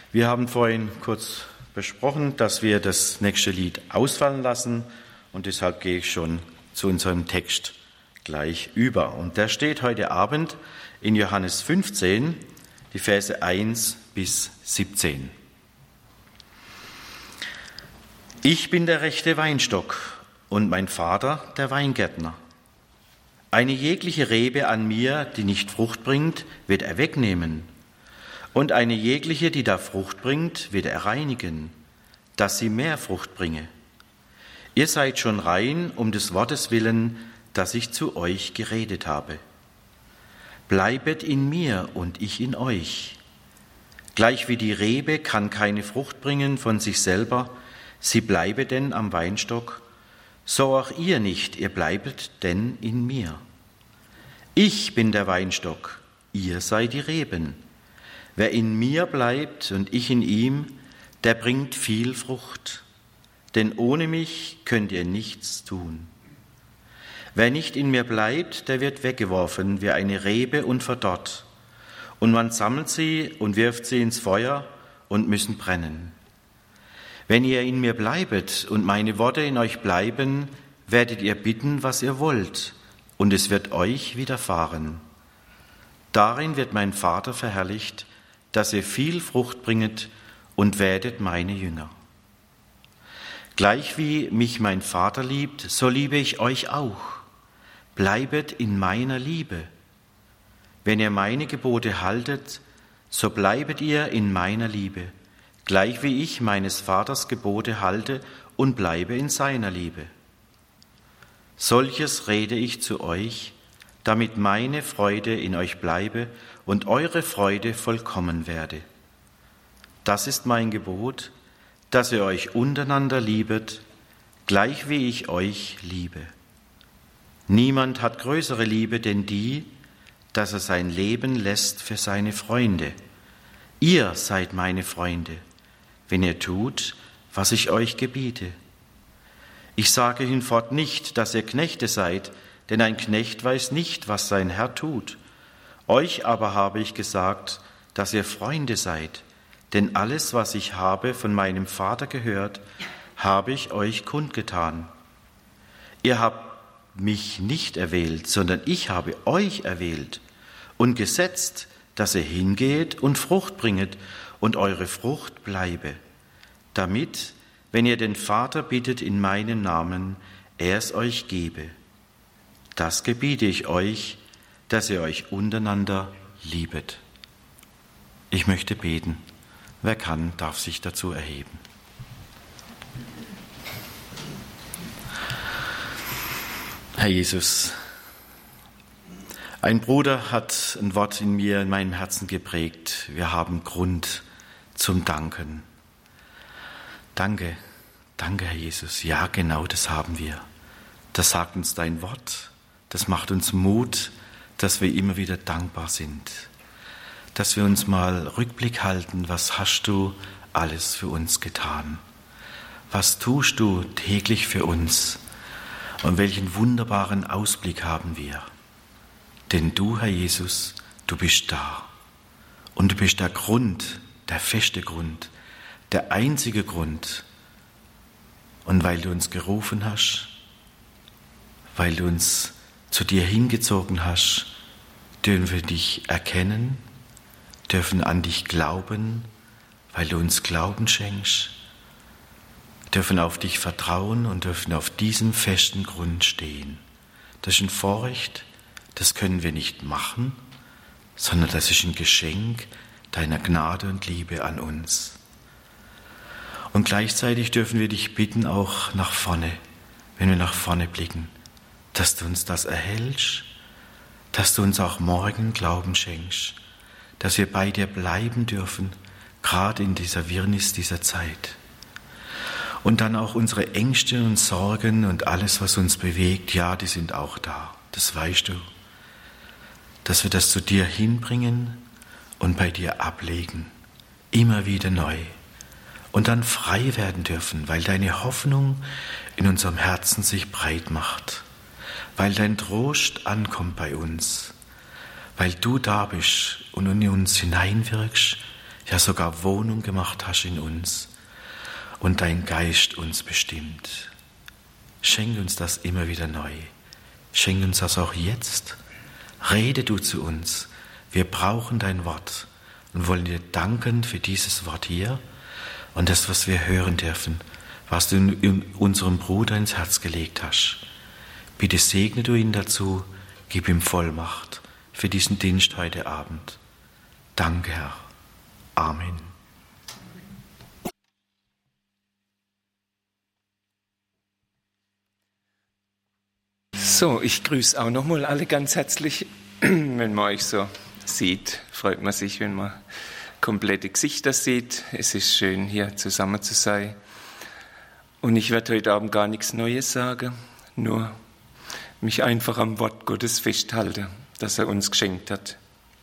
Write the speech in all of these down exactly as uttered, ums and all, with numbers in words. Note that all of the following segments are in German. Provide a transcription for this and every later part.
Wir haben vorhin kurz besprochen, dass wir das nächste Lied ausfallen lassen und deshalb gehe ich schon zu unserem Text gleich über. Und der steht heute Abend in Johannes fünfzehn, die Verse eins bis siebzehn. Ich bin der rechte Weinstock und mein Vater der Weingärtner. Eine jegliche Rebe an mir, die nicht Frucht bringt, wird er wegnehmen. Und eine jegliche, die da Frucht bringt, wird er reinigen, dass sie mehr Frucht bringe. Ihr seid schon rein um des Wortes willen, das ich zu euch geredet habe. Bleibet in mir und ich in euch. Gleich wie die Rebe kann keine Frucht bringen von sich selber, sie bleibe denn am Weinstock, so auch ihr nicht, ihr bleibet denn in mir. Ich bin der Weinstock, ihr seid die Reben. Wer in mir bleibt und ich in ihm, der bringt viel Frucht, denn ohne mich könnt ihr nichts tun. Wer nicht in mir bleibt, der wird weggeworfen wie eine Rebe und verdorrt, und man sammelt sie und wirft sie ins Feuer und müssen brennen. Wenn ihr in mir bleibet und meine Worte in euch bleiben, werdet ihr bitten, was ihr wollt, und es wird euch widerfahren. Darin wird mein Vater verherrlicht, dass ihr viel Frucht bringet und werdet meine Jünger. Gleich wie mich mein Vater liebt, so liebe ich euch auch. Bleibet in meiner Liebe. Wenn ihr meine Gebote haltet, so bleibet ihr in meiner Liebe, gleich wie ich meines Vaters Gebote halte und bleibe in seiner Liebe. Solches rede ich zu euch, damit meine Freude in euch bleibe und eure Freude vollkommen werde. Das ist mein Gebot, dass ihr euch untereinander liebet, gleich wie ich euch liebe. Niemand hat größere Liebe denn die, dass er sein Leben lässt für seine Freunde. Ihr seid meine Freunde, wenn ihr tut, was ich euch gebiete. Ich sage hinfort nicht, dass ihr Knechte seid, denn ein Knecht weiß nicht, was sein Herr tut. Euch aber habe ich gesagt, dass ihr Freunde seid, denn alles, was ich habe von meinem Vater gehört, habe ich euch kundgetan. Ihr habt mich nicht erwählt, sondern ich habe euch erwählt und gesetzt, dass ihr hingeht und Frucht bringet und eure Frucht bleibe, damit, wenn ihr den Vater bittet in meinem Namen, er es euch gebe. Das gebiete ich euch, dass ihr euch untereinander liebet. Ich möchte beten. Wer kann, darf sich dazu erheben. Herr Jesus, ein Bruder hat ein Wort in mir, in meinem Herzen geprägt. Wir haben Grund zum Danken. Danke, danke, Herr Jesus. Ja, genau das haben wir. Das sagt uns dein Wort. Das macht uns Mut, dass wir immer wieder dankbar sind. Dass wir uns mal Rückblick halten, was hast du alles für uns getan? Was tust du täglich für uns? Und welchen wunderbaren Ausblick haben wir? Denn du, Herr Jesus, du bist da. Und du bist der Grund, der feste Grund, der einzige Grund. Und weil du uns gerufen hast, weil du uns zu dir hingezogen hast, dürfen wir dich erkennen, dürfen an dich glauben, weil du uns Glauben schenkst, dürfen auf dich vertrauen und dürfen auf diesem festen Grund stehen. Das ist ein Vorrecht, das können wir nicht machen, sondern das ist ein Geschenk deiner Gnade und Liebe an uns. Und gleichzeitig dürfen wir dich bitten, auch nach vorne, wenn wir nach vorne blicken, dass du uns das erhältst, dass du uns auch morgen Glauben schenkst, dass wir bei dir bleiben dürfen, gerade in dieser Wirrnis dieser Zeit. Und dann auch unsere Ängste und Sorgen und alles, was uns bewegt, ja, die sind auch da, das weißt du. Dass wir das zu dir hinbringen und bei dir ablegen, immer wieder neu. Und dann frei werden dürfen, weil deine Hoffnung in unserem Herzen sich breit macht, weil dein Trost ankommt bei uns, weil du da bist und in uns hineinwirkst, ja sogar Wohnung gemacht hast in uns und dein Geist uns bestimmt. Schenk uns das immer wieder neu. Schenk uns das auch jetzt. Rede du zu uns. Wir brauchen dein Wort und wollen dir danken für dieses Wort hier und das, was wir hören dürfen, was du in unserem Bruder ins Herz gelegt hast. Bitte segne du ihn dazu, gib ihm Vollmacht für diesen Dienst heute Abend. Danke, Herr. Amen. So, ich grüße auch nochmal alle ganz herzlich. Wenn man euch so sieht, freut man sich, wenn man komplette Gesichter sieht. Es ist schön, hier zusammen zu sein. Und ich werde heute Abend gar nichts Neues sagen, nur mich einfach am Wort Gottes festhalten, das er uns geschenkt hat.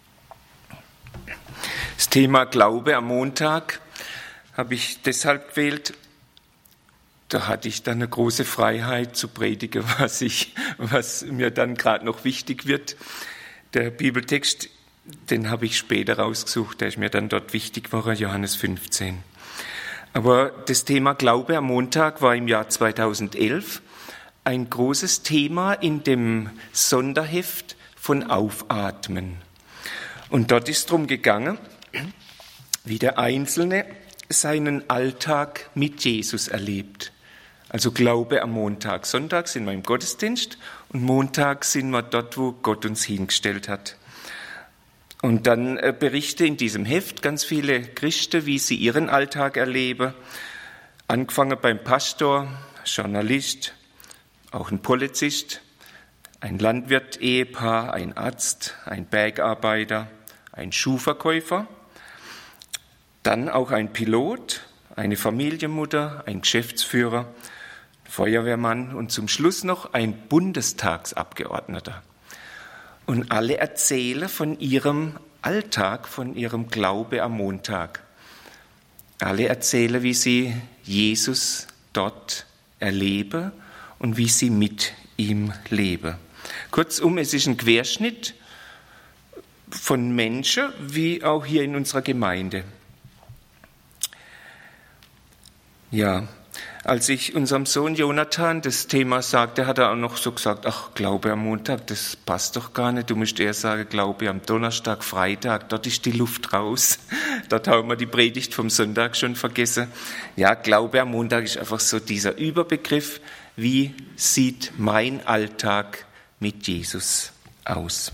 Das Thema Glaube am Montag habe ich deshalb gewählt. Da hatte ich dann eine große Freiheit zu predigen, was, ich, was mir dann gerade noch wichtig wird. Der Bibeltext, den habe ich später rausgesucht, der ist mir dann dort wichtig geworden, Johannes fünfzehn. Aber das Thema Glaube am Montag war im Jahr zweitausendelf ein großes Thema in dem Sonderheft von Aufatmen. Und dort ist darum gegangen, wie der Einzelne seinen Alltag mit Jesus erlebt. Also Glaube am Montag. Sonntag sind wir im Gottesdienst und Montag sind wir dort, wo Gott uns hingestellt hat. Und dann berichten in diesem Heft ganz viele Christen, wie sie ihren Alltag erleben. Angefangen beim Pastor, Journalist, auch ein Polizist, ein Landwirt-Ehepaar, ein Arzt, ein Bergarbeiter, ein Schuhverkäufer, dann auch ein Pilot, eine Familienmutter, ein Geschäftsführer, Feuerwehrmann und zum Schluss noch ein Bundestagsabgeordneter. Und alle erzählen von ihrem Alltag, von ihrem Glaube am Montag. Alle erzählen, wie sie Jesus dort erleben und wie sie mit ihm leben. Kurzum, es ist ein Querschnitt von Menschen, wie auch hier in unserer Gemeinde. Ja, als ich unserem Sohn Jonathan das Thema sagte, hat er auch noch so gesagt, ach, Glaube am Montag, das passt doch gar nicht. Du musst eher sagen, Glaube am Donnerstag, Freitag, dort ist die Luft raus. Dort haben wir die Predigt vom Sonntag schon vergessen. Ja, Glaube am Montag ist einfach so dieser Überbegriff, wie sieht mein Alltag mit Jesus aus?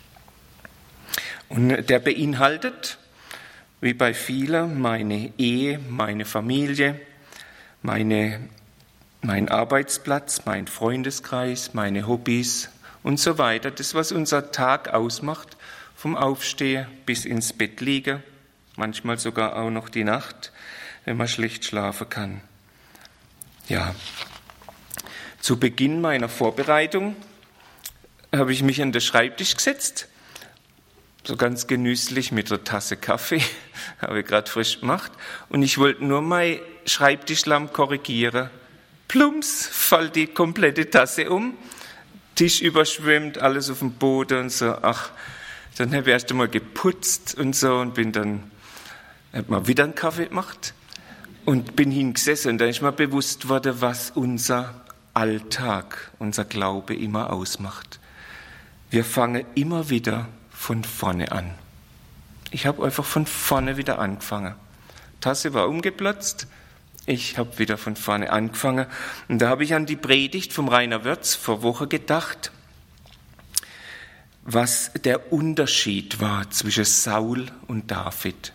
Und der beinhaltet, wie bei vielen, meine Ehe, meine Familie, Meine, mein Arbeitsplatz, mein Freundeskreis, meine Hobbys und so weiter. Das, was unser Tag ausmacht, vom Aufstehen bis ins Bett liegen, manchmal sogar auch noch die Nacht, wenn man schlecht schlafen kann. Ja, zu Beginn meiner Vorbereitung habe ich mich an den Schreibtisch gesetzt, so ganz genüsslich mit einer Tasse Kaffee, habe ich gerade frisch gemacht, und ich wollte nur mein Schreibtischlampe korrigieren. Plumps, fällt die komplette Tasse um, Tisch überschwemmt, alles auf dem Boden und so. Ach, dann habe ich erst einmal geputzt und so und bin dann, habe mal wieder einen Kaffee gemacht und bin hingesessen. Und dann ist mir bewusst worden, was unser Alltag, unser Glaube immer ausmacht. Wir fangen immer wieder von vorne an. Ich habe einfach von vorne wieder angefangen. Tasse war umgeplatzt, ich habe wieder von vorne angefangen. Und da habe ich an die Predigt vom Rainer Wörz vor Woche gedacht, was der Unterschied war zwischen Saul und David.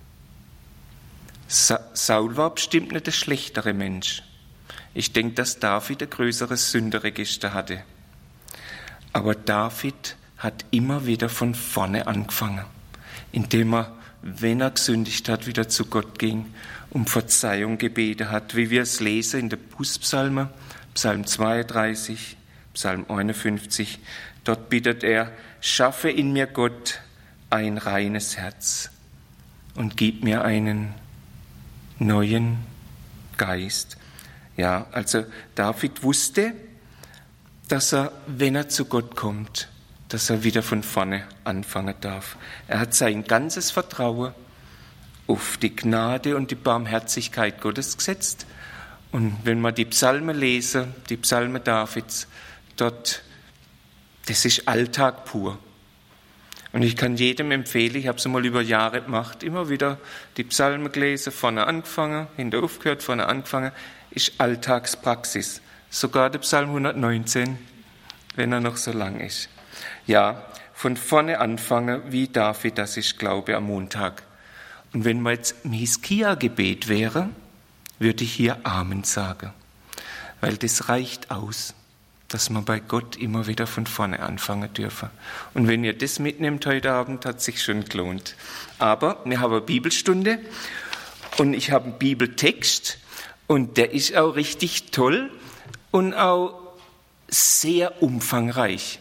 Sa- Saul war bestimmt nicht der schlechtere Mensch. Ich denke, dass David ein größeres Sünderregister hatte. Aber David hat immer wieder von vorne angefangen, indem er, wenn er gesündigt hat, wieder zu Gott ging, um Verzeihung gebeten hat, wie wir es lesen in der Bußpsalme, Psalm zweiunddreißig, Psalm einundfünfzig. Dort bittet er, schaffe in mir, Gott, ein reines Herz und gib mir einen neuen Geist. Ja, also David wusste, dass er, wenn er zu Gott kommt, dass er wieder von vorne anfangen darf. Er hat sein ganzes Vertrauen auf die Gnade und die Barmherzigkeit Gottes gesetzt. Und wenn wir die Psalme lesen, die Psalme Davids, dort, das ist Alltag pur. Und ich kann jedem empfehlen, ich habe es mal über Jahre gemacht, immer wieder die Psalme gelesen, vorne angefangen, hinter aufgehört, vorne angefangen, ist Alltagspraxis. Sogar der Psalm hundertneunzehn, wenn er noch so lang ist. Ja, von vorne anfangen, wie David, das ist Glaube am Montag. Und wenn man jetzt im Hiskia-Gebet wäre, würde ich hier Amen sagen. Weil das reicht aus, dass man bei Gott immer wieder von vorne anfangen dürfen. Und wenn ihr das mitnehmt heute Abend, hat es sich schon gelohnt. Aber wir haben eine Bibelstunde und ich habe einen Bibeltext und der ist auch richtig toll und auch sehr umfangreich.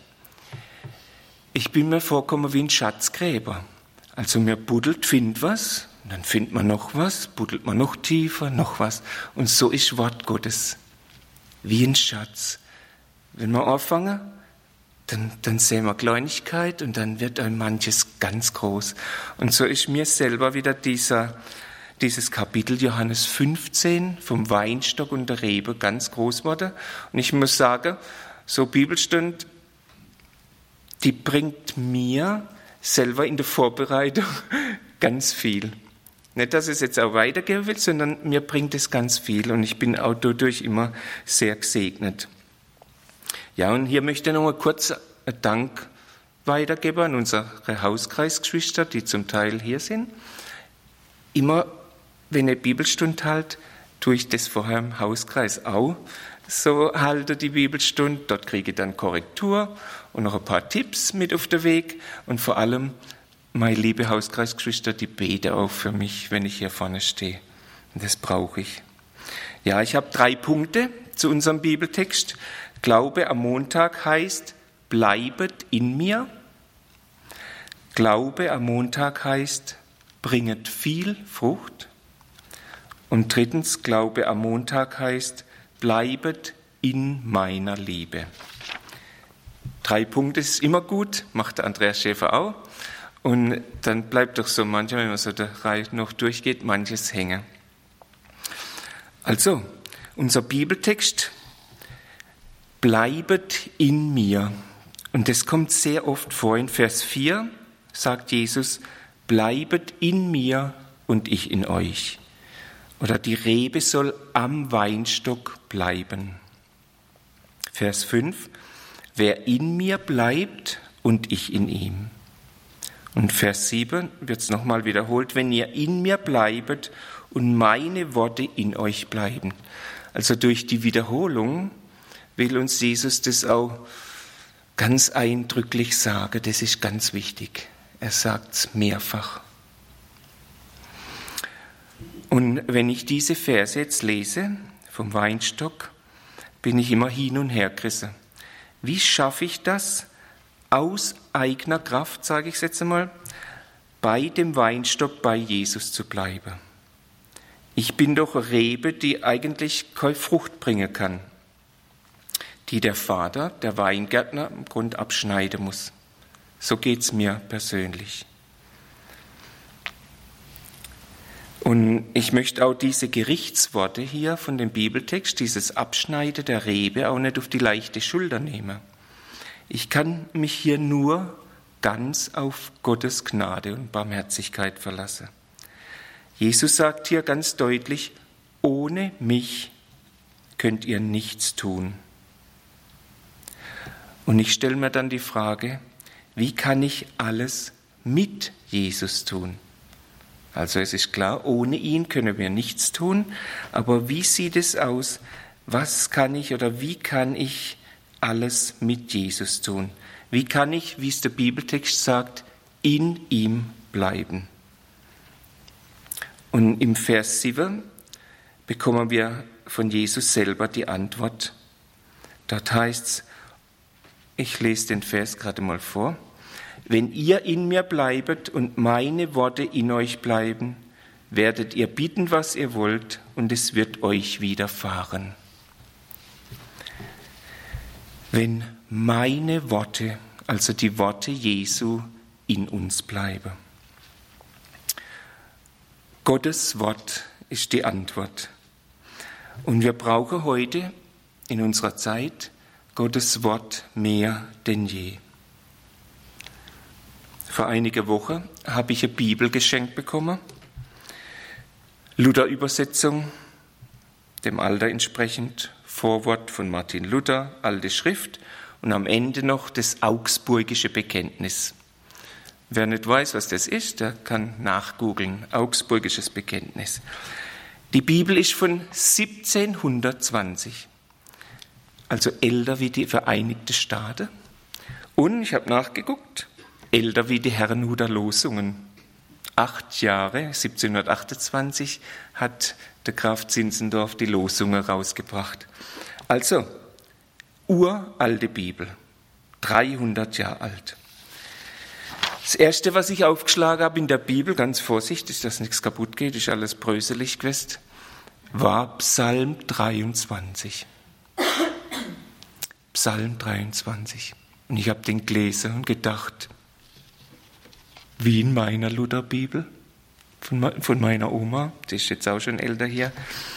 Ich bin mir vorgekommen wie ein Schatzgräber. Also mir buddelt, findet was, und dann findet man noch was, buddelt man noch tiefer, noch was. Und so ist Wort Gottes wie ein Schatz. Wenn wir anfangen, dann, dann sehen wir Kleinigkeit und dann wird ein manches ganz groß. Und so ist mir selber wieder dieser, dieses Kapitel Johannes fünfzehn vom Weinstock und der Rebe ganz groß geworden. Und ich muss sagen, so Bibelstunde, die bringt mir selber in der Vorbereitung ganz viel. Nicht, dass ich es jetzt auch weitergeben will, sondern mir bringt es ganz viel und ich bin auch dadurch immer sehr gesegnet. Ja, und hier möchte ich noch mal kurz einen Dank weitergeben an unsere Hauskreisgeschwister, die zum Teil hier sind. Immer, wenn ihr Bibelstunde halt, tue ich das vorher im Hauskreis auch so halte die Bibelstunde. Dort kriege ich dann Korrektur und noch ein paar Tipps mit auf den Weg. Und vor allem, meine liebe Hauskreisgeschwister, die beten auch für mich, wenn ich hier vorne stehe. Und das brauche ich. Ja, ich habe drei Punkte zu unserem Bibeltext. Glaube am Montag heißt, bleibet in mir. Glaube am Montag heißt, bringet viel Frucht. Und drittens, Glaube am Montag heißt, bleibet in meiner Liebe. Drei Punkte ist immer gut, macht der Andreas Schäfer auch. Und dann bleibt doch so manchmal, wenn man so der Reihe noch durchgeht, manches hängen. Also, unser Bibeltext, bleibet in mir. Und das kommt sehr oft vor. In Vers vier sagt Jesus, bleibet in mir und ich in euch. Oder die Rebe soll am Weinstock bleiben. Vers fünf, wer in mir bleibt und ich in ihm. Und Vers sieben wird es nochmal wiederholt, wenn ihr in mir bleibet und meine Worte in euch bleiben. Also durch die Wiederholung will uns Jesus das auch ganz eindrücklich sagen. Das ist ganz wichtig. Er sagt es mehrfach. Und wenn ich diese Verse jetzt lese, vom Weinstock, bin ich immer hin und her gerissen. Wie schaffe ich das, aus eigener Kraft, sage ich es jetzt einmal, bei dem Weinstock bei Jesus zu bleiben? Ich bin doch eine Rebe, die eigentlich keine Frucht bringen kann, die der Vater, der Weingärtner, im Grund abschneiden muss. So geht es mir persönlich. Und ich möchte auch diese Gerichtsworte hier von dem Bibeltext, dieses Abschneiden der Rebe, auch nicht auf die leichte Schulter nehmen. Ich kann mich hier nur ganz auf Gottes Gnade und Barmherzigkeit verlassen. Jesus sagt hier ganz deutlich, ohne mich könnt ihr nichts tun. Und ich stelle mir dann die Frage, wie kann ich alles mit Jesus tun? Also es ist klar, ohne ihn können wir nichts tun, aber wie sieht es aus? Was kann ich oder wie kann ich alles mit Jesus tun? Wie kann ich, wie es der Bibeltext sagt, in ihm bleiben? Und im Vers sieben bekommen wir von Jesus selber die Antwort. Dort heißt es, ich lese den Vers gerade mal vor, wenn ihr in mir bleibet und meine Worte in euch bleiben, werdet ihr bitten, was ihr wollt, und es wird euch widerfahren. Wenn meine Worte, also die Worte Jesu, in uns bleiben. Gottes Wort ist die Antwort. Und wir brauchen heute in unserer Zeit Gottes Wort mehr denn je. Vor einiger Woche habe ich eine Bibel geschenkt bekommen. Luther-Übersetzung, dem Alter entsprechend, Vorwort von Martin Luther, alte Schrift und am Ende noch das Augsburgische Bekenntnis. Wer nicht weiß, was das ist, der kann nachgoogeln, Augsburgisches Bekenntnis. Die Bibel ist von siebzehnhundertzwanzig, also älter wie die Vereinigten Staaten. Und, ich habe nachgeguckt, älter wie die Herrnhuter Losungen. Acht Jahre, siebzehnhundertachtundzwanzig, hat der Graf Zinzendorf die Losungen rausgebracht. Also, uralte Bibel, dreihundert Jahre alt. Das Erste, was ich aufgeschlagen habe in der Bibel, ganz vorsichtig, dass nichts kaputt geht, ist alles bröselig gewesen, war Psalm dreiundzwanzig. Psalm dreiundzwanzig. Und ich habe den gelesen und gedacht, wie in meiner Lutherbibel, von, von meiner Oma, die ist jetzt auch schon älter hier,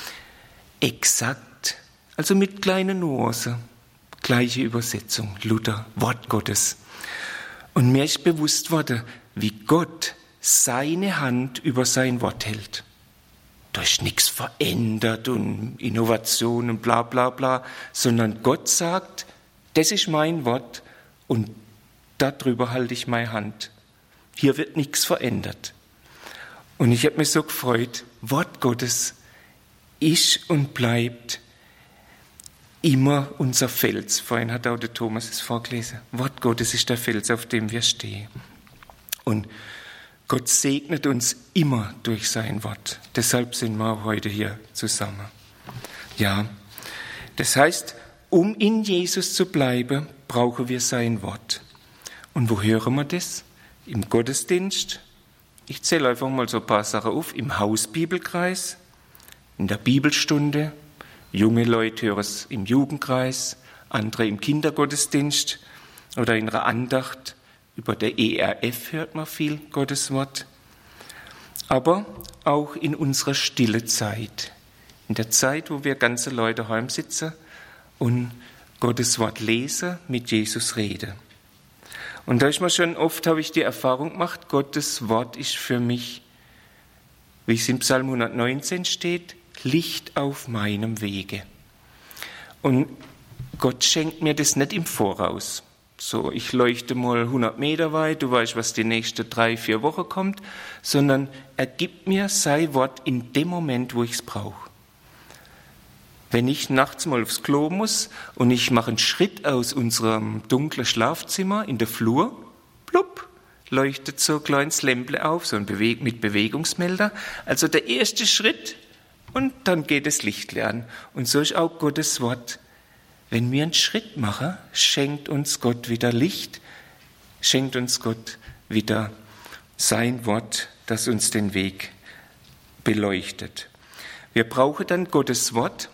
exakt, also mit kleinen Nuancen, gleiche Übersetzung, Luther, Wort Gottes. Und mir ist bewusst worden, wie Gott seine Hand über sein Wort hält. Da ist nichts verändert und Innovation und bla bla bla, sondern Gott sagt, das ist mein Wort und darüber halte ich meine Hand. Hier wird nichts verändert. Und ich habe mich so gefreut, Wort Gottes ist und bleibt immer unser Fels. Vorhin hat auch der Thomas es vorgelesen. Wort Gottes ist der Fels, auf dem wir stehen. Und Gott segnet uns immer durch sein Wort. Deshalb sind wir auch heute hier zusammen. Ja, das heißt, um in Jesus zu bleiben, brauchen wir sein Wort. Und wo hören wir das? Im Gottesdienst. Ich zähle einfach mal so ein paar Sachen auf. Im Hausbibelkreis, in der Bibelstunde. Junge Leute hören es im Jugendkreis, andere im Kindergottesdienst oder in einer Andacht. Über der E R F hört man viel Gottes Wort. Aber auch in unserer stille Zeit. In der Zeit, wo wir ganze Leute heim sitzen und Gottes Wort lesen, mit Jesus reden. Und da ist mir schon oft, habe ich die Erfahrung gemacht, Gottes Wort ist für mich, wie es im Psalm hundertneunzehn steht, Licht auf meinem Wege. Und Gott schenkt mir das nicht im Voraus. So, ich leuchte mal hundert Meter weit, du weißt, was die nächsten drei, vier Wochen kommt, sondern er gibt mir sein Wort in dem Moment, wo ich es brauche. Wenn ich nachts mal aufs Klo muss und ich mache einen Schritt aus unserem dunklen Schlafzimmer in der Flur, plupp, leuchtet so ein kleines Lämple auf, so ein Beweg- mit Bewegungsmelder. Also der erste Schritt und dann geht das Licht an. Und so ist auch Gottes Wort. Wenn wir einen Schritt machen, schenkt uns Gott wieder Licht, schenkt uns Gott wieder sein Wort, das uns den Weg beleuchtet. Wir brauchen dann Gottes Wort,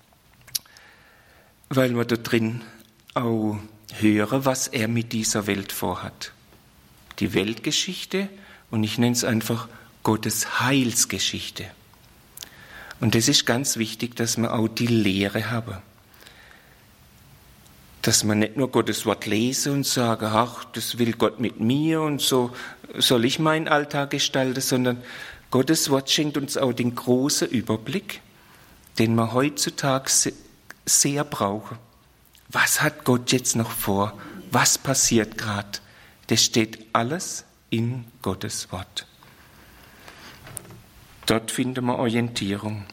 weil wir da drin auch hören, was er mit dieser Welt vorhat. Die Weltgeschichte und ich nenne es einfach Gottes Heilsgeschichte. Und das ist ganz wichtig, dass wir auch die Lehre haben. Dass man nicht nur Gottes Wort lese und sage, ach, das will Gott mit mir und so soll ich meinen Alltag gestalten, sondern Gottes Wort schenkt uns auch den großen Überblick, den wir heutzutage sehr brauchen. Was hat Gott jetzt noch vor? Was passiert gerade? Das steht alles in Gottes Wort. Dort finden wir Orientierung.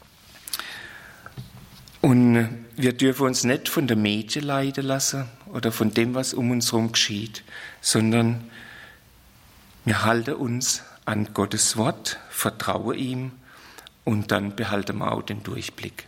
Und wir dürfen uns nicht von der Medien leiten lassen oder von dem, was um uns herum geschieht, sondern wir halten uns an Gottes Wort, vertrauen ihm und dann behalten wir auch den Durchblick.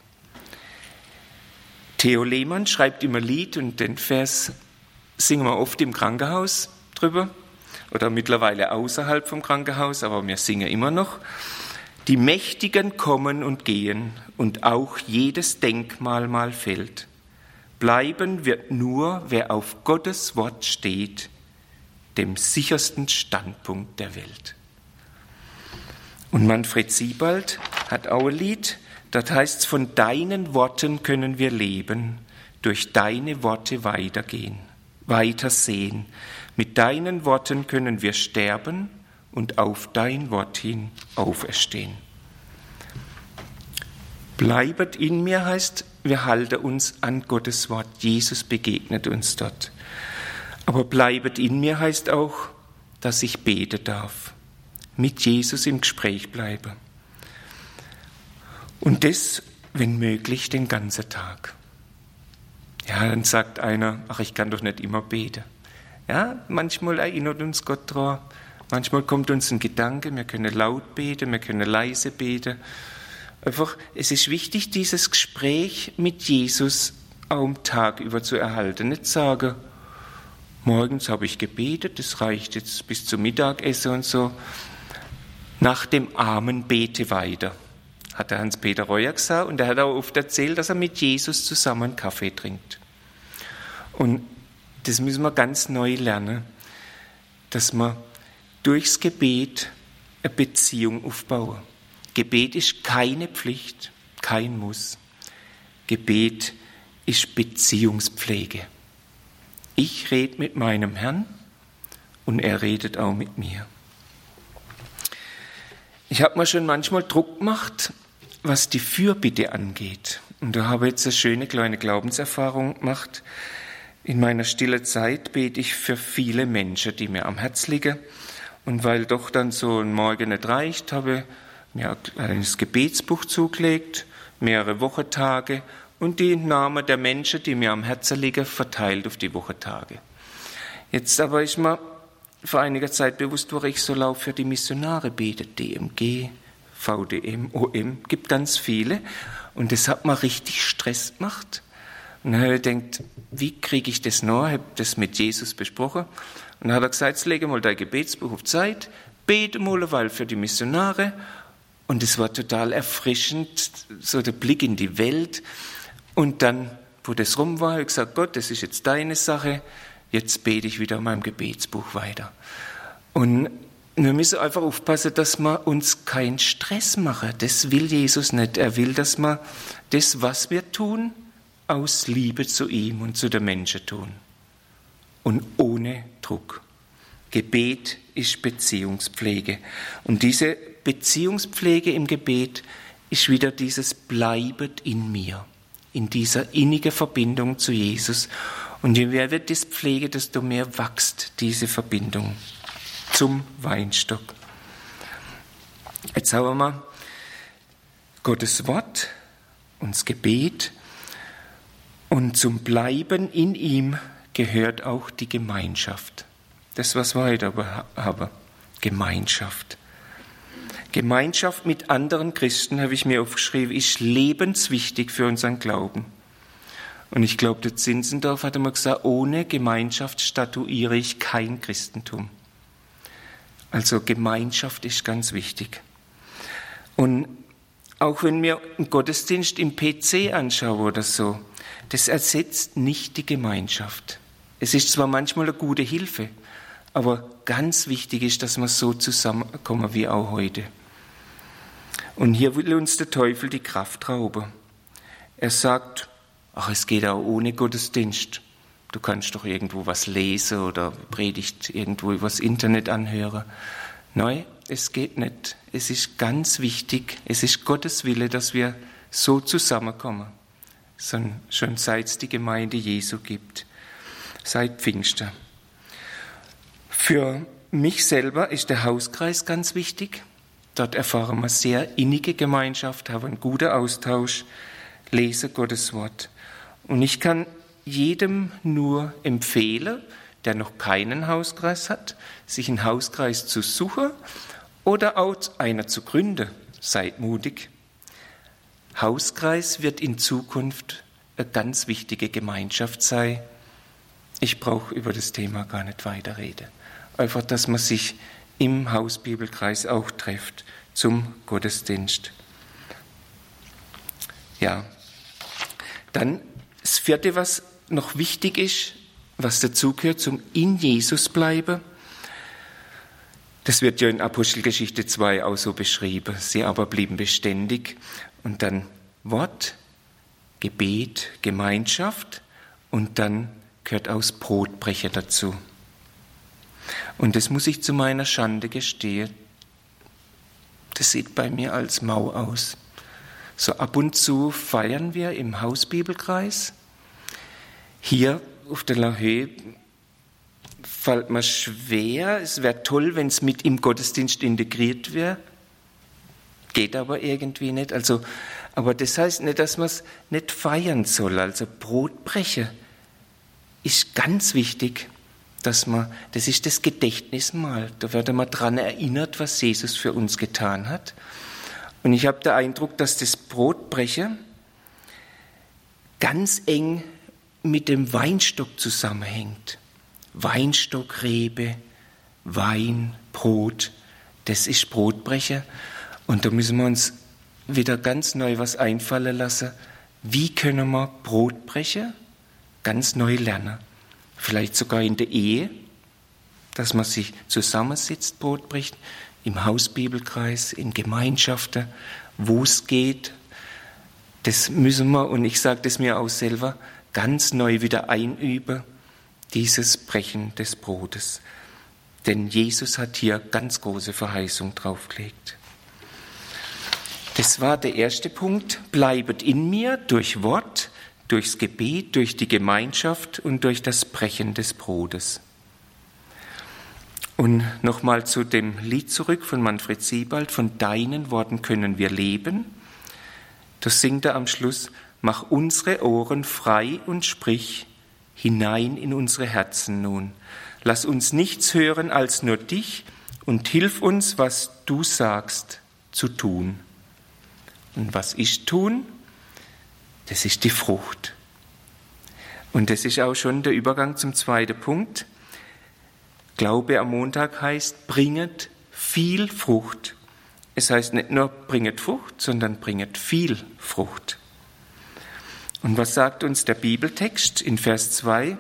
Theo Lehmann schreibt immer Lied und den Vers singen wir oft im Krankenhaus drüber oder mittlerweile außerhalb vom Krankenhaus, aber wir singen immer noch. Die Mächtigen kommen und gehen und auch jedes Denkmal mal fällt. Bleiben wird nur, wer auf Gottes Wort steht, dem sichersten Standpunkt der Welt. Und Manfred Siebald hat auch ein Lied, dort heißt es, von deinen Worten können wir leben, durch deine Worte weitergehen, weitersehen. Mit deinen Worten können wir sterben und auf dein Wort hin auferstehen. Bleibet in mir heißt, wir halten uns an Gottes Wort. Jesus begegnet uns dort. Aber bleibet in mir heißt auch, dass ich beten darf, mit Jesus im Gespräch bleibe. Und das, wenn möglich, den ganzen Tag. Ja, dann sagt einer, ach, ich kann doch nicht immer beten. Ja, manchmal erinnert uns Gott daran, manchmal kommt uns ein Gedanke, wir können laut beten, wir können leise beten. Einfach, es ist wichtig, dieses Gespräch mit Jesus auch am Tag über zu erhalten. Nicht sagen, morgens habe ich gebetet, das reicht jetzt bis zum Mittagessen und so. Nach dem Amen bete weiter, hat der Hans-Peter Reuer gesagt. Und er hat auch oft erzählt, dass er mit Jesus zusammen Kaffee trinkt. Und das müssen wir ganz neu lernen, dass wir durchs Gebet eine Beziehung aufbauen. Gebet ist keine Pflicht, kein Muss. Gebet ist Beziehungspflege. Ich rede mit meinem Herrn und er redet auch mit mir. Ich habe mir schon manchmal Druck gemacht, was die Fürbitte angeht. Und da habe ich jetzt eine schöne kleine Glaubenserfahrung gemacht. In meiner stillen Zeit bete ich für viele Menschen, die mir am Herz liegen. Und weil doch dann so ein Morgen nicht reicht, habe ich mir ein Gebetsbuch zugelegt, mehrere Wochentage und die Namen der Menschen, die mir am Herzen liegen, verteilt auf die Wochentage. Jetzt aber ist mir vor einiger Zeit bewusst, wo ich so laut für die Missionare bete, D M G, V D M, O M, gibt ganz viele. Und das hat mir richtig Stress gemacht. Und dann habe ich gedacht, wie kriege ich das noch? Ich habe das mit Jesus besprochen. Und dann hat er gesagt, jetzt lege mal dein Gebetsbuch auf Zeit, bete mal eine Weile für die Missionare. Und es war total erfrischend, so der Blick in die Welt. Und dann, wo das rum war, habe ich gesagt, Gott, das ist jetzt deine Sache, jetzt bete ich wieder in meinem Gebetsbuch weiter. Und wir müssen einfach aufpassen, dass wir uns keinen Stress machen. Das will Jesus nicht. Er will, dass wir das, was wir tun, aus Liebe zu ihm und zu den Menschen tun. Und ohne Druck. Gebet ist Beziehungspflege. Und diese Beziehungspflege im Gebet ist wieder dieses Bleibet in mir, in dieser innigen Verbindung zu Jesus. Und je mehr wir das pflegen, desto mehr wächst diese Verbindung zum Weinstock. Jetzt haben wir Gottes Wort und das Gebet. Und zum Bleiben in ihm gehört auch die Gemeinschaft. Das, was wir heute aber haben, Gemeinschaft. Gemeinschaft mit anderen Christen, habe ich mir aufgeschrieben, ist lebenswichtig für unseren Glauben. Und ich glaube, der Zinzendorf hat immer gesagt, ohne Gemeinschaft statuiere ich kein Christentum. Also Gemeinschaft ist ganz wichtig. Und auch wenn wir einen Gottesdienst im P C anschauen oder so, das ersetzt nicht die Gemeinschaft. Es ist zwar manchmal eine gute Hilfe, aber ganz wichtig ist, dass wir so zusammenkommen wie auch heute. Und hier will uns der Teufel die Kraft rauben. Er sagt, ach, es geht auch ohne Gottesdienst. Du kannst doch irgendwo was lesen oder Predigt irgendwo übers Internet anhören. Nein, es geht nicht. Es ist ganz wichtig, es ist Gottes Wille, dass wir so zusammenkommen. Schon seit es die Gemeinde Jesu gibt, seit Pfingsten. Für mich selber ist der Hauskreis ganz wichtig. Dort erfahren wir sehr innige Gemeinschaft, haben einen guten Austausch, lesen Gottes Wort. Und ich kann jedem nur empfehlen, der noch keinen Hauskreis hat, sich einen Hauskreis zu suchen oder auch einer zu gründen. Seid mutig. Hauskreis wird in Zukunft eine ganz wichtige Gemeinschaft sein. Ich brauche über das Thema gar nicht weiterreden. Einfach, dass man sich im Hausbibelkreis auch trifft zum Gottesdienst. Ja, dann das vierte, was noch wichtig ist, was dazugehört, zum in Jesus bleiben. Das wird ja in Apostelgeschichte zwei auch so beschrieben. Sie aber blieben beständig. Und dann Wort, Gebet, Gemeinschaft und dann gehört auch das Brotbrechen dazu. Und das muss ich zu meiner Schande gestehen. Das sieht bei mir als mau aus. So ab und zu feiern wir im Hausbibelkreis. Hier auf der La Höhe fällt mir schwer. Es wäre toll, wenn es mit im Gottesdienst integriert wäre. Geht aber irgendwie nicht. Also, aber das heißt nicht, dass man es nicht feiern soll. Also Brotbrechen ist ganz wichtig, dass man, das ist das Gedächtnismahl. Da wird man daran erinnert, was Jesus für uns getan hat. Und ich habe den Eindruck, dass das Brotbrechen ganz eng mit dem Weinstock zusammenhängt. Weinstock, Rebe, Wein, Brot, das ist Brotbrechen. Und da müssen wir uns wieder ganz neu was einfallen lassen. Wie können wir Brotbrechen ganz neu lernen? Vielleicht sogar in der Ehe, dass man sich zusammensitzt, Brot bricht, im Hausbibelkreis, in Gemeinschaften, wo es geht. Das müssen wir, und ich sage das mir auch selber, ganz neu wieder einüben, dieses Brechen des Brotes. Denn Jesus hat hier ganz große Verheißung draufgelegt. Das war der erste Punkt. Bleibet in mir durch Wort, durchs Gebet, durch die Gemeinschaft und durch das Brechen des Brotes. Und nochmal zu dem Lied zurück von Manfred Siebald, von deinen Worten können wir leben. Das singt er am Schluss, mach unsere Ohren frei und sprich hinein in unsere Herzen nun. Lass uns nichts hören als nur dich und hilf uns, was du sagst, zu tun. Und was ist tun? Das ist die Frucht. Und das ist auch schon der Übergang zum zweiten Punkt. Glaube am Montag heißt, bringet viel Frucht. Es heißt nicht nur bringet Frucht, sondern bringet viel Frucht. Und was sagt uns der Bibeltext in Vers zwei?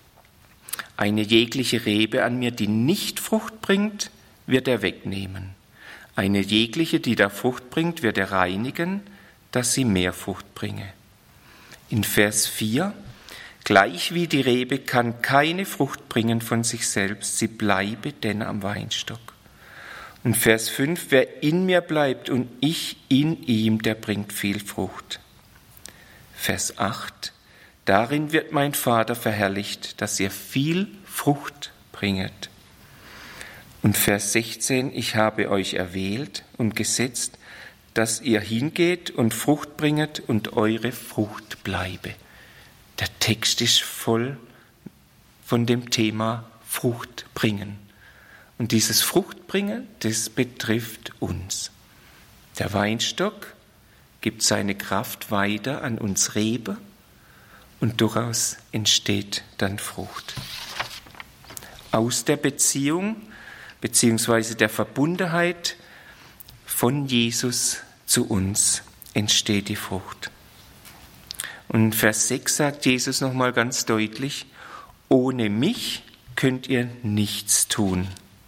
Eine jegliche Rebe an mir, die nicht Frucht bringt, wird er wegnehmen. Eine jegliche, die da Frucht bringt, wird er reinigen, dass sie mehr Frucht bringe. In Vers vier, gleich wie die Rebe kann keine Frucht bringen von sich selbst, sie bleibe denn am Weinstock. Und Vers fünf, wer in mir bleibt und ich in ihm, der bringt viel Frucht. Vers acht, darin wird mein Vater verherrlicht, dass ihr viel Frucht bringet. Und Vers sechzehn, ich habe euch erwählt und gesetzt, dass ihr hingeht und Frucht bringet und eure Frucht bleibe. Der Text ist voll von dem Thema Frucht bringen. Und dieses Fruchtbringen, das betrifft uns. Der Weinstock gibt seine Kraft weiter an uns Rebe und daraus entsteht dann Frucht. Aus der Beziehung beziehungsweise der Verbundenheit von Jesus zu uns entsteht die Frucht. Und in Vers sechs sagt Jesus nochmal ganz deutlich, ohne mich könnt ihr nichts tun.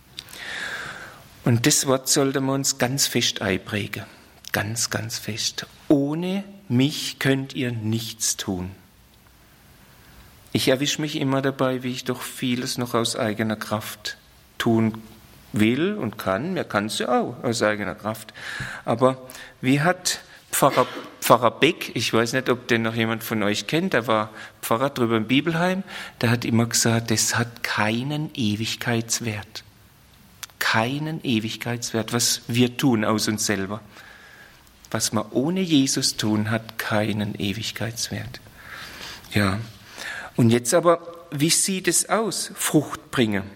Und das Wort sollte man uns ganz fest einprägen. Ganz, ganz fest. Ohne mich könnt ihr nichts tun. Ich erwische mich immer dabei, wie ich doch vieles noch aus eigener Kraft tun will und kann. Mir kann es ja auch aus eigener Kraft. Aber wie hat Pfarrer, Pfarrer Beck, ich weiß nicht, ob den noch jemand von euch kennt, der war Pfarrer drüber im Bibelheim, der hat immer gesagt, das hat keinen Ewigkeitswert. Keinen Ewigkeitswert, was wir tun aus uns selber. Was wir ohne Jesus tun, hat keinen Ewigkeitswert. Ja. Und jetzt aber, wie sieht es aus, Frucht bringen?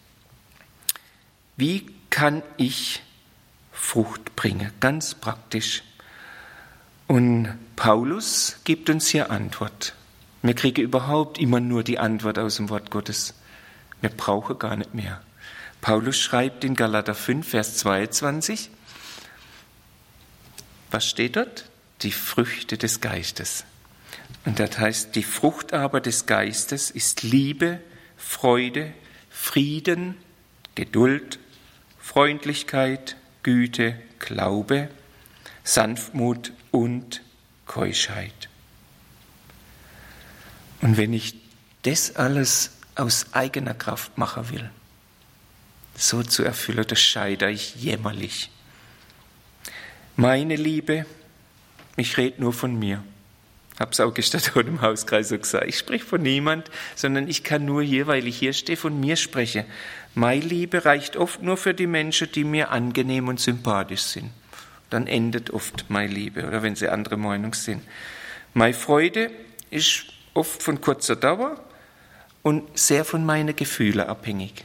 Wie kann ich Frucht bringen? Ganz praktisch. Und Paulus gibt uns hier Antwort. Wir kriegen überhaupt immer nur die Antwort aus dem Wort Gottes. Wir brauchen gar nicht mehr. Paulus schreibt in Galater fünf, Vers zweiundzwanzig, was steht dort? Die Früchte des Geistes. Und das heißt, die Frucht aber des Geistes ist Liebe, Freude, Frieden, Geduld, Freundlichkeit, Güte, Glaube, Sanftmut und Keuschheit. Und wenn ich das alles aus eigener Kraft machen will, so zu erfüllen, da scheitere ich jämmerlich. Meine Liebe, ich rede nur von mir. Ich habe es auch gestern heute im Hauskreis so gesagt. Ich spreche von niemand, sondern ich kann nur hier, weil ich hier stehe, von mir spreche. Meine Liebe reicht oft nur für die Menschen, die mir angenehm und sympathisch sind. Dann endet oft meine Liebe, oder wenn sie andere Meinung sind. Meine Freude ist oft von kurzer Dauer und sehr von meinen Gefühlen abhängig.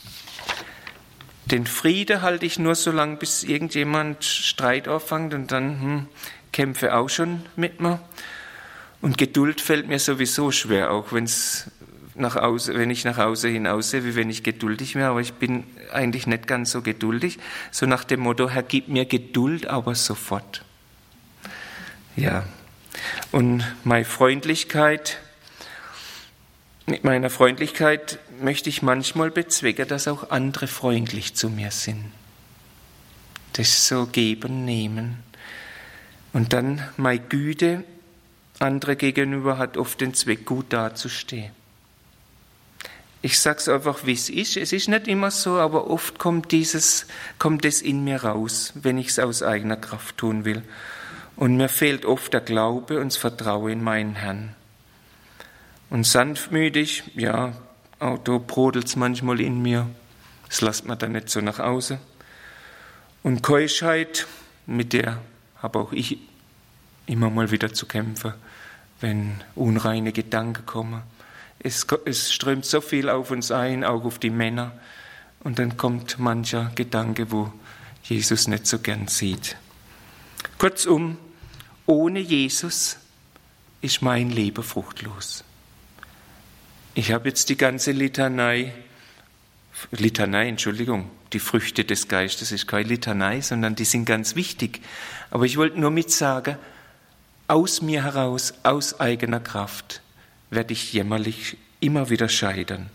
Den Frieden halte ich nur so lange, bis irgendjemand Streit anfängt und dann hm, kämpfe auch schon mit mir. Und Geduld fällt mir sowieso schwer, auch wenn's nach außen, wenn ich nach außen hin aussehe, wie wenn ich geduldig wäre. Aber ich bin eigentlich nicht ganz so geduldig. So nach dem Motto, Herr, gib mir Geduld, aber sofort. Ja. Und meine Freundlichkeit, mit meiner Freundlichkeit möchte ich manchmal bezwecken, dass auch andere freundlich zu mir sind. Das so geben, nehmen. Und dann meine Güte, andere gegenüber hat oft den Zweck, gut dazustehen. Ich sage es einfach, wie es ist. Es ist nicht immer so, aber oft kommt dieses, kommt es in mir raus, wenn ich es aus eigener Kraft tun will. Und mir fehlt oft der Glaube und das Vertrauen in meinen Herrn. Und sanftmütig, ja, auch da brodelt es manchmal in mir. Das lässt man dann nicht so nach außen. Und Keuschheit, mit der habe auch ich immer mal wieder zu kämpfen, wenn unreine Gedanken kommen. Es, es strömt so viel auf uns ein, auch auf die Männer. Und dann kommt mancher Gedanke, wo Jesus nicht so gern sieht. Kurzum, ohne Jesus ist mein Leben fruchtlos. Ich habe jetzt die ganze Litanei, Litanei, Entschuldigung, die Früchte des Geistes ist keine Litanei, sondern die sind ganz wichtig. Aber ich wollte nur mit sagen, aus mir heraus, aus eigener Kraft, werde ich jämmerlich immer wieder scheitern.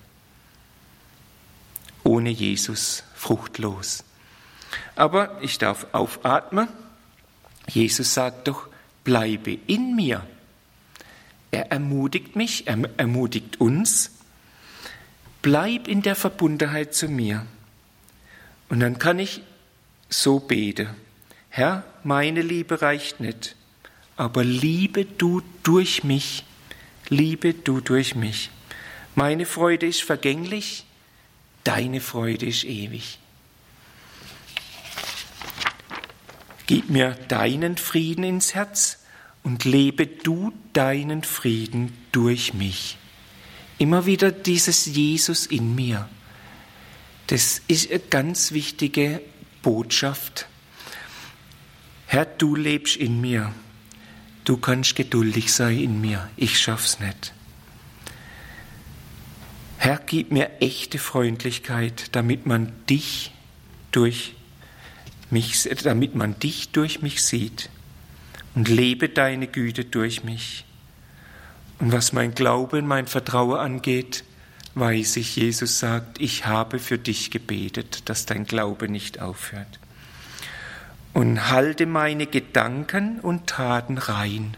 Ohne Jesus fruchtlos. Aber ich darf aufatmen. Jesus sagt doch, bleibe in mir. Er ermutigt mich, er ermutigt uns. Bleib in der Verbundenheit zu mir. Und dann kann ich so beten. Herr, meine Liebe reicht nicht, aber liebe du durch mich. Liebe du durch mich. Meine Freude ist vergänglich, deine Freude ist ewig. Gib mir deinen Frieden ins Herz und lebe du deinen Frieden durch mich. Immer wieder dieses Jesus in mir. Das ist eine ganz wichtige Botschaft. Herr, du lebst in mir. Du kannst geduldig sein in mir. Ich schaff's nicht. Herr, gib mir echte Freundlichkeit, damit man dich durch mich, damit man dich durch mich sieht. Und lebe deine Güte durch mich. Und was mein Glaube und mein Vertrauen angeht, weiß ich, Jesus sagt, ich habe für dich gebetet, dass dein Glaube nicht aufhört. Und halte meine Gedanken und Taten rein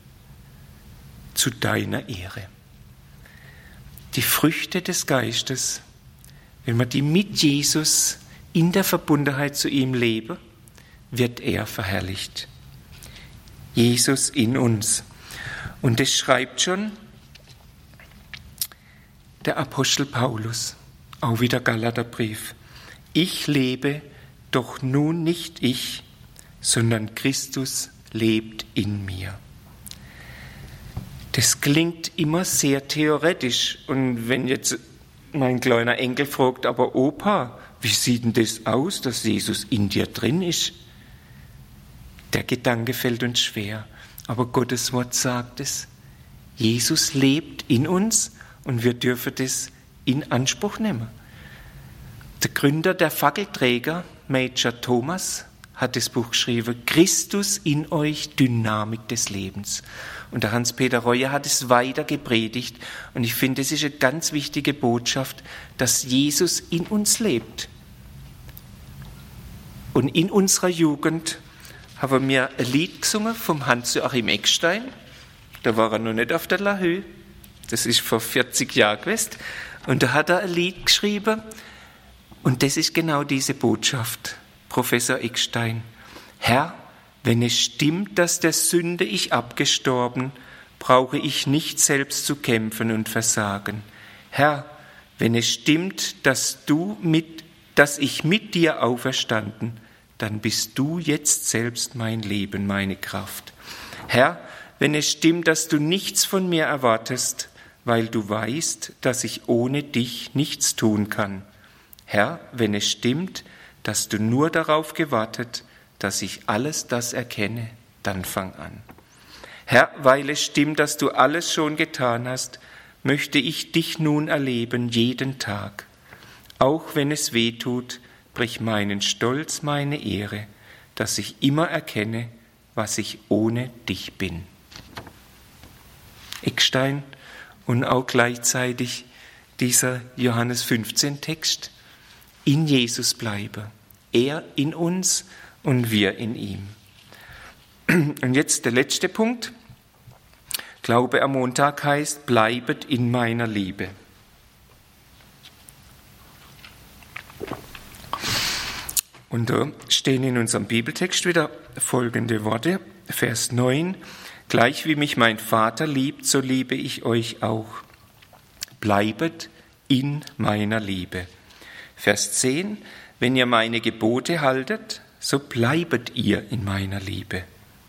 zu deiner Ehre. Die Früchte des Geistes, wenn wir die mit Jesus in der Verbundenheit zu ihm leben, wird er verherrlicht. Jesus in uns. Und das schreibt schon der Apostel Paulus, auch wieder Galaterbrief. Ich lebe, doch nun nicht ich, sondern Christus lebt in mir. Das klingt immer sehr theoretisch. Und wenn jetzt mein kleiner Enkel fragt, aber Opa, wie sieht denn das aus, dass Jesus in dir drin ist? Der Gedanke fällt uns schwer. Aber Gottes Wort sagt es. Jesus lebt in uns und wir dürfen das in Anspruch nehmen. Der Gründer der Fackelträger, Major Thomas, hat das Buch geschrieben, Christus in euch, Dynamik des Lebens. Und der Hans-Peter Reuer hat es weiter gepredigt. Und ich finde, es ist eine ganz wichtige Botschaft, dass Jesus in uns lebt. Und in unserer Jugend haben wir ein Lied gesungen vom Hans-Joachim Eckstein. Da war er noch nicht auf der Lahö. Das ist vor vierzig Jahren gewesen. Und da hat er ein Lied geschrieben. Und das ist genau diese Botschaft, Professor Eckstein. Herr, wenn es stimmt, dass der Sünde ich abgestorben, brauche ich nicht selbst zu kämpfen und versagen. Herr, wenn es stimmt, dass du mit, dass ich mit dir auferstanden, dann bist du jetzt selbst mein Leben, meine Kraft. Herr, wenn es stimmt, dass du nichts von mir erwartest, weil du weißt, dass ich ohne dich nichts tun kann. Herr, wenn es stimmt, dass du nur darauf gewartet, dass ich alles das erkenne, dann fang an. Herr, weil es stimmt, dass du alles schon getan hast, möchte ich dich nun erleben jeden Tag. Auch wenn es weh tut, brich meinen Stolz, meine Ehre, dass ich immer erkenne, was ich ohne dich bin. Eckstein und auch gleichzeitig dieser Johannes fünfzehn Text. In Jesus bleibe, er in uns und wir in ihm. Und jetzt der letzte Punkt. Glaube am Montag heißt, bleibet in meiner Liebe. Und da stehen in unserem Bibeltext wieder folgende Worte, Vers neun. Gleich wie mich mein Vater liebt, so liebe ich euch auch. Bleibet in meiner Liebe. Vers zehn. Wenn ihr meine Gebote haltet, so bleibet ihr in meiner Liebe.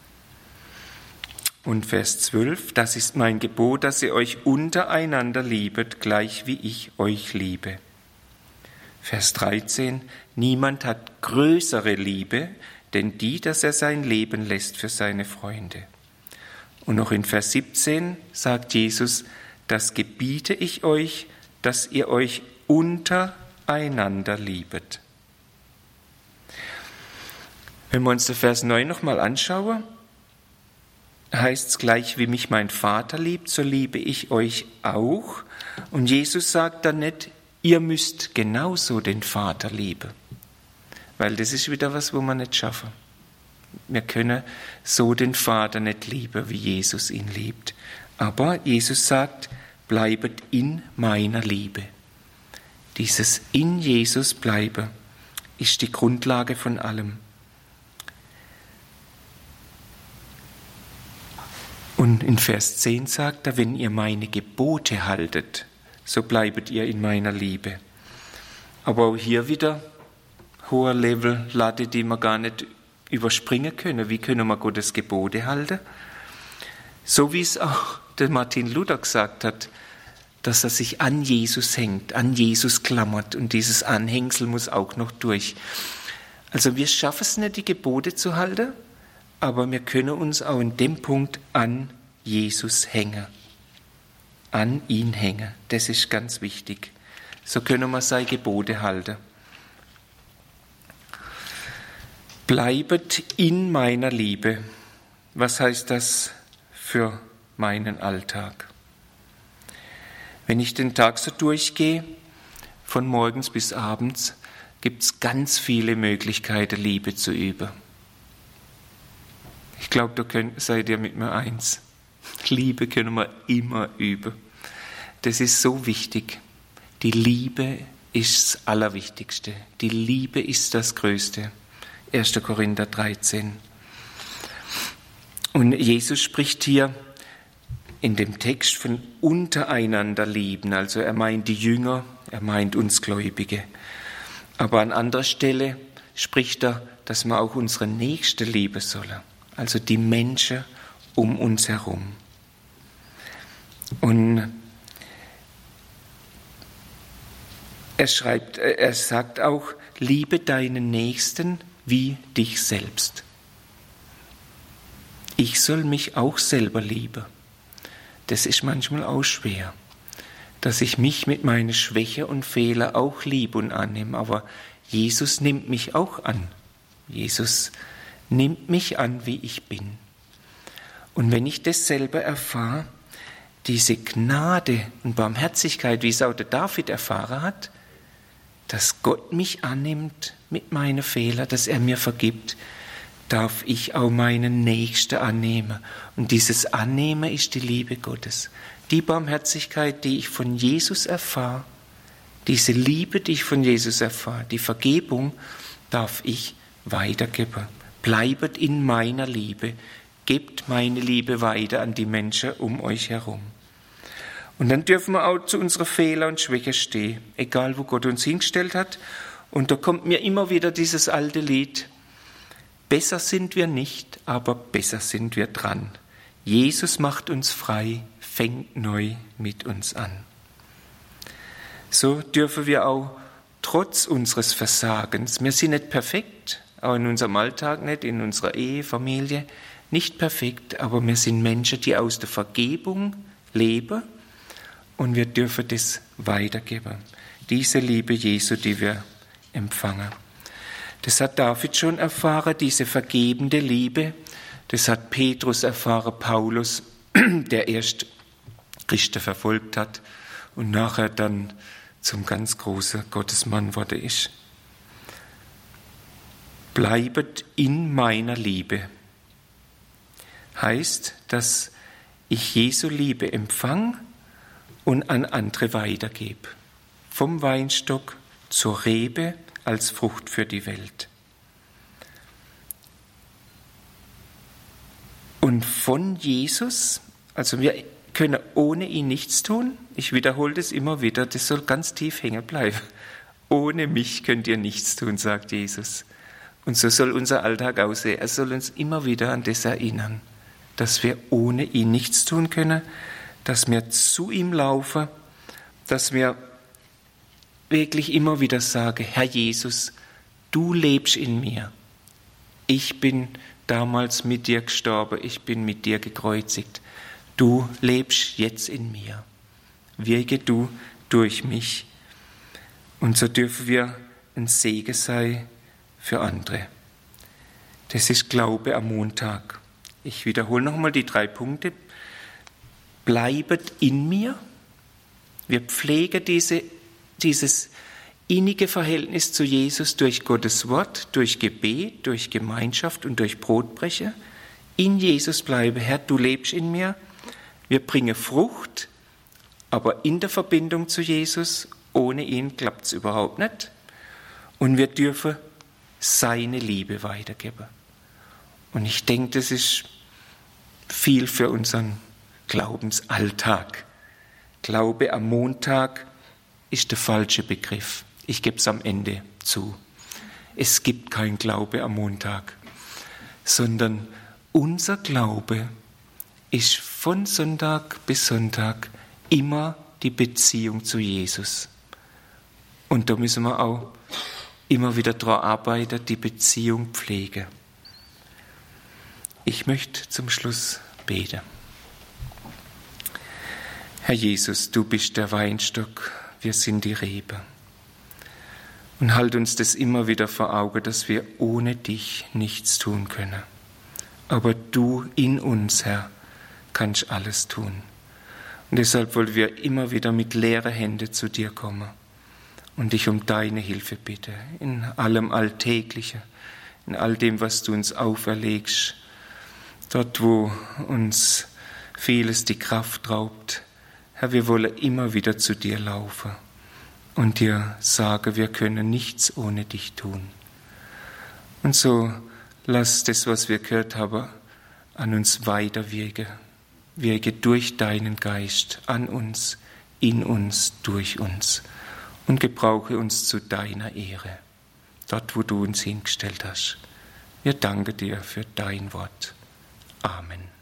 Und Vers zwölf. Das ist mein Gebot, dass ihr euch untereinander liebet, gleich wie ich euch liebe. Vers dreizehn. Niemand hat größere Liebe, denn die, dass er sein Leben lässt für seine Freunde. Und noch in Vers siebzehn sagt Jesus, das gebiete ich euch, dass ihr euch untereinander liebet. Wenn wir uns den Vers neun nochmal anschauen, heißt es gleich, wie mich mein Vater liebt, so liebe ich euch auch. Und Jesus sagt dann nicht, ihr müsst genauso den Vater lieben. Weil das ist wieder was, wo wir nicht schaffen. Wir können so den Vater nicht lieben, wie Jesus ihn liebt. Aber Jesus sagt, bleibet in meiner Liebe. Dieses in Jesus bleiben ist die Grundlage von allem. Und in Vers zehn sagt er, wenn ihr meine Gebote haltet, so bleibet ihr in meiner Liebe. Aber auch hier wieder hoher Level, Latte, die wir gar nicht überspringen können. Wie können wir Gottes Gebote halten? So wie es auch der Martin Luther gesagt hat, dass er sich an Jesus hängt, an Jesus klammert und dieses Anhängsel muss auch noch durch. Also wir schaffen es nicht, die Gebote zu halten, aber wir können uns auch in dem Punkt an Jesus hängen. An ihn hängen. Das ist ganz wichtig. So können wir seine Gebote halten. Bleibet in meiner Liebe. Was heißt das für meinen Alltag? Wenn ich den Tag so durchgehe, von morgens bis abends, gibt es ganz viele Möglichkeiten, Liebe zu üben. Ich glaube, da könnt, seid ihr mit mir eins. Liebe können wir immer üben. Das ist so wichtig. Die Liebe ist das Allerwichtigste. Die Liebe ist das Größte. erster Korinther dreizehn. Und Jesus spricht hier in dem Text von untereinander lieben. Also er meint die Jünger, er meint uns Gläubige. Aber an anderer Stelle spricht er, dass wir auch unsere Nächste lieben sollen. Also die Menschen um uns herum. Und er schreibt, er sagt auch, liebe deinen Nächsten wie dich selbst. Ich soll mich auch selber lieben. Das ist manchmal auch schwer, dass ich mich mit meinen Schwächen und Fehlern auch liebe und annehme. Aber Jesus nimmt mich auch an. Jesus nimmt mich an, wie ich bin. Und wenn ich das selber erfahre, diese Gnade und Barmherzigkeit, wie es auch der David erfahren hat, dass Gott mich annimmt mit meinen Fehlern, dass er mir vergibt, darf ich auch meinen Nächsten annehmen. Und dieses Annehmen ist die Liebe Gottes. Die Barmherzigkeit, die ich von Jesus erfahre, diese Liebe, die ich von Jesus erfahre, die Vergebung, darf ich weitergeben. Bleibet in meiner Liebe, gebt meine Liebe weiter an die Menschen um euch herum. Und dann dürfen wir auch zu unserer Fehler und Schwäche stehen, egal wo Gott uns hingestellt hat. Und da kommt mir immer wieder dieses alte Lied: Besser sind wir nicht, aber besser sind wir dran. Jesus macht uns frei, fängt neu mit uns an. So dürfen wir auch trotz unseres Versagens, wir sind nicht perfekt, auch in unserem Alltag nicht, in unserer Ehe, Familie, nicht perfekt, aber wir sind Menschen, die aus der Vergebung leben und wir dürfen das weitergeben. Diese Liebe Jesu, die wir empfangen. Das hat David schon erfahren, diese vergebende Liebe. Das hat Petrus erfahren, Paulus, der erst Christen verfolgt hat und nachher dann zum ganz großen Gottesmann wurde ist. Bleibet in meiner Liebe. Heißt, dass ich Jesu Liebe empfange und an andere weitergebe. Vom Weinstock zur Rebe als Frucht für die Welt. Und von Jesus, also wir können ohne ihn nichts tun. Ich wiederhole das immer wieder, das soll ganz tief hängen bleiben. Ohne mich könnt ihr nichts tun, sagt Jesus. Und so soll unser Alltag aussehen. Er soll uns immer wieder an das erinnern, dass wir ohne ihn nichts tun können, dass wir zu ihm laufen, dass wir wirklich immer wieder sagen: Herr Jesus, du lebst in mir. Ich bin damals mit dir gestorben, ich bin mit dir gekreuzigt. Du lebst jetzt in mir. Wirke du durch mich. Und so dürfen wir ein Segen sein für andere. Das ist Glaube am Montag. Ich wiederhole nochmal die drei Punkte. Bleibet in mir. Wir pflegen diese, dieses innige Verhältnis zu Jesus durch Gottes Wort, durch Gebet, durch Gemeinschaft und durch Brotbrechen. In Jesus bleibe, Herr, du lebst in mir. Wir bringen Frucht, aber in der Verbindung zu Jesus, ohne ihn klappt es überhaupt nicht. Und wir dürfen seine Liebe weitergeben. Und ich denke, das ist viel für unseren Glaubensalltag. Glaube am Montag ist der falsche Begriff. Ich gebe es am Ende zu. Es gibt kein Glaube am Montag, sondern unser Glaube ist von Sonntag bis Sonntag immer die Beziehung zu Jesus. Und da müssen wir auch immer wieder daran arbeiten, die Beziehung pflegen. Ich möchte zum Schluss beten. Herr Jesus, du bist der Weinstock, wir sind die Rebe. Und halt uns das immer wieder vor Augen, dass wir ohne dich nichts tun können. Aber du in uns, Herr, kannst alles tun. Und deshalb wollen wir immer wieder mit leeren Händen zu dir kommen und dich um deine Hilfe bitten, in allem Alltäglichen, in all dem, was du uns auferlegst, dort, wo uns vieles die Kraft raubt. Herr, wir wollen immer wieder zu dir laufen und dir sagen, wir können nichts ohne dich tun. Und so lass das, was wir gehört haben, an uns weiterwirken. Wirke durch deinen Geist an uns, in uns, durch uns und gebrauche uns zu deiner Ehre, dort, wo du uns hingestellt hast. Wir danken dir für dein Wort. Amen.